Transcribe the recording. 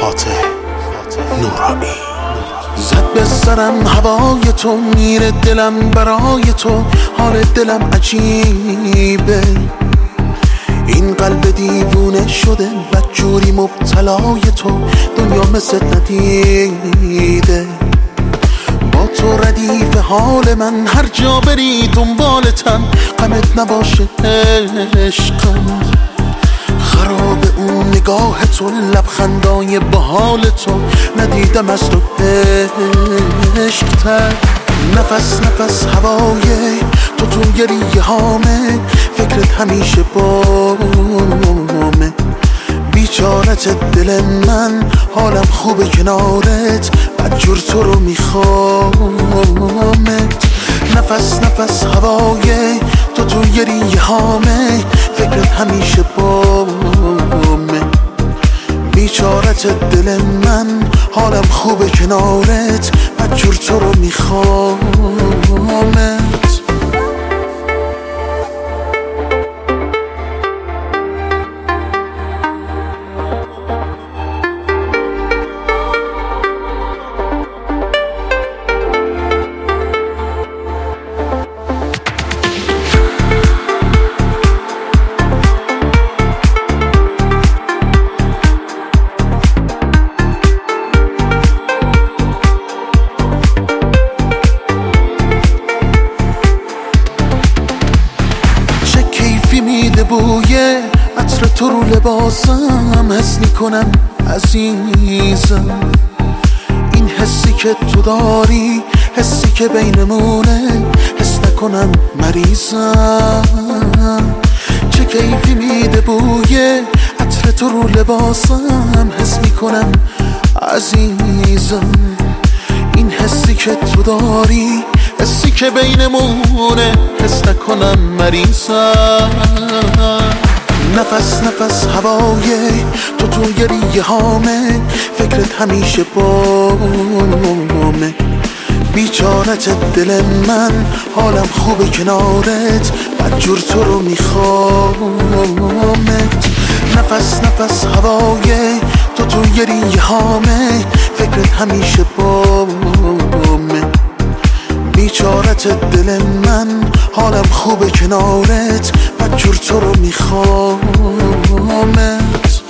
فاتح نورانی. زد به سرم هوای تو، میره دلم برای تو، حال دلم عجیبه. این قلب دیوونه شده بدجوری مبتلای تو، دنیا مثل ندیده. با تو ردیف حال من، هر جا بری دنبالتم، غمت نباشه عشقم. خراب اون نگاه تو، لبخندای باحال تو، ندیدم از تو عشق‌تر. نفس نفس هوای تو گریه هامه، فکرت همیشه بامه. بیچارت دل من، حالم خوبه کنارت، بدجور تو رو میخوامت. نفس نفس هوای تو گریه هامه، فکرت همیشه بامه. بیچارت دل من، حالم خوبه کنارت، بدجور تو رو میخوامت. میده بوی عطر تو رو لباسم، حس میکنم عزیزم. این حسی که تو داری، حسی که بینمونه، حس نکنم مریضم. چه کیفی میده بوی عطر تو رو لباسم، حس میکنم عزیزم. این حسی که تو داری، حسی که بینمونه، حس نکنم مریضم. نفس نفس هوای تو گریه هامه، فکرت همیشه بامه. بیچارت دل من، حالم خوبه کنارت، بدجور تو رو میخوامت. نفس نفس هوای تو گریه هامه، فکرت همیشه بامه. بیچارت دل من، حالم خوبه کنارت، بدجور تو رو میخوامت.